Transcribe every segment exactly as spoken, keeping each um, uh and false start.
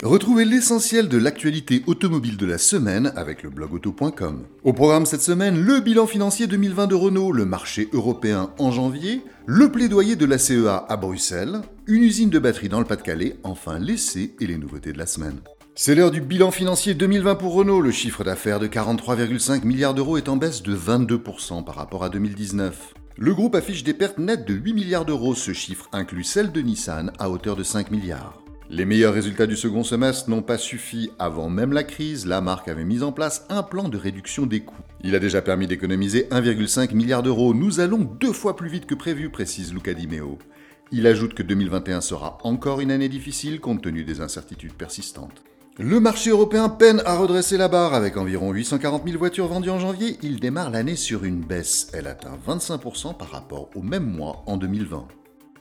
Retrouvez l'essentiel de l'actualité automobile de la semaine avec le blog auto point com. Au programme cette semaine, le bilan financier deux mille vingt de Renault, le marché européen en janvier, le plaidoyer de la C E A à Bruxelles, une usine de batterie dans le Pas-de-Calais, enfin l'essai et les nouveautés de la semaine. C'est l'heure du bilan financier deux mille vingt pour Renault. Le chiffre d'affaires de quarante-trois virgule cinq milliards d'euros est en baisse de vingt-deux pour cent par rapport à deux mille dix-neuf. Le groupe affiche des pertes nettes de huit milliards d'euros. Ce chiffre inclut celle de Nissan à hauteur de cinq milliards. Les meilleurs résultats du second semestre n'ont pas suffi. Avant même la crise, la marque avait mis en place un plan de réduction des coûts. Il a déjà permis d'économiser un virgule cinq milliard d'euros. Nous allons deux fois plus vite que prévu, précise Luca Di Meo. Il ajoute que deux mille vingt et un sera encore une année difficile compte tenu des incertitudes persistantes. Le marché européen peine à redresser la barre. Avec environ huit cent quarante mille voitures vendues en janvier, il démarre l'année sur une baisse. Elle atteint vingt-cinq pour cent par rapport au même mois en deux mille vingt.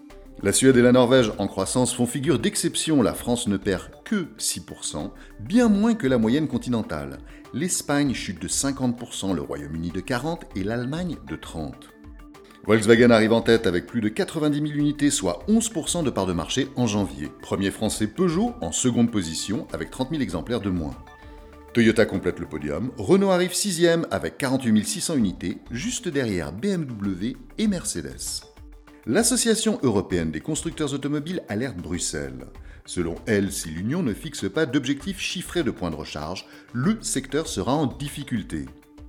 La Suède et la Norvège en croissance font figure d'exception. La France ne perd que six pour cent, bien moins que la moyenne continentale. L'Espagne chute de cinquante pour cent, le Royaume-Uni de quarante pour cent et l'Allemagne de trente pour cent. Volkswagen arrive en tête avec plus de quatre-vingt-dix mille unités, soit onze pour cent de part de marché en janvier. Premier français Peugeot en seconde position avec trente mille exemplaires de moins. Toyota complète le podium, Renault arrive sixième avec quarante-huit mille six cents unités, juste derrière B M W et Mercedes. L'Association européenne des constructeurs automobiles alerte Bruxelles. Selon elle, si l'Union ne fixe pas d'objectifs chiffrés de points de recharge, le secteur sera en difficulté.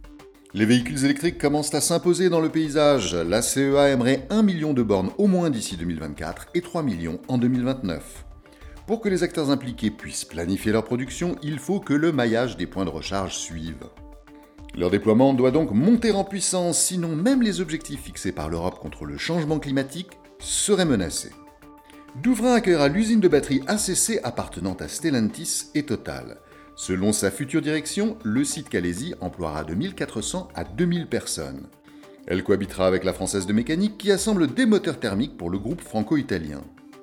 Les véhicules électriques commencent à s'imposer dans le paysage. La C E A aimerait un million de bornes au moins d'ici deux mille vingt-quatre et trois millions en deux mille vingt-neuf. Pour que les acteurs impliqués puissent planifier leur production, il faut que le maillage des points de recharge suive. Leur déploiement doit donc monter en puissance, sinon même les objectifs fixés par l'Europe contre le changement climatique seraient menacés. Douvrin accueillera l'usine de batterie A C C appartenant à Stellantis et Total. Selon sa future direction, le site Calaisis emploiera de mille quatre cents à deux mille personnes. Elle cohabitera avec la Française de Mécanique qui assemble des moteurs thermiques pour le groupe franco-italien.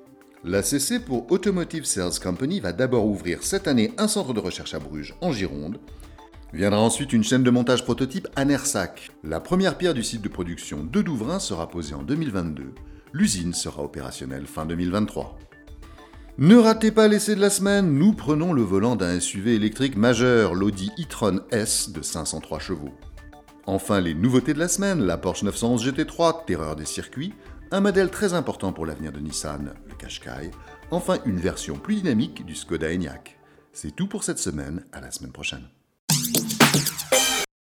L'A C C pour Automotive Sales Company va d'abord ouvrir cette année un centre de recherche à Bruges, en Gironde. Viendra ensuite une chaîne de montage prototype à Nersac. La première pierre du site de production de Douvrin sera posée en deux mille vingt-deux. L'usine sera opérationnelle fin deux mille vingt-trois. Ne ratez pas l'essai de la semaine, nous prenons le volant d'un S U V électrique majeur, l'Audi e-tron S de cinq cent trois chevaux. Enfin, les nouveautés de la semaine, la Porsche neuf cent onze G T trois, terreur des circuits, un modèle très important pour l'avenir de Nissan, le Qashqai, enfin une version plus dynamique du Skoda Enyaq. C'est tout pour cette semaine, à la semaine prochaine.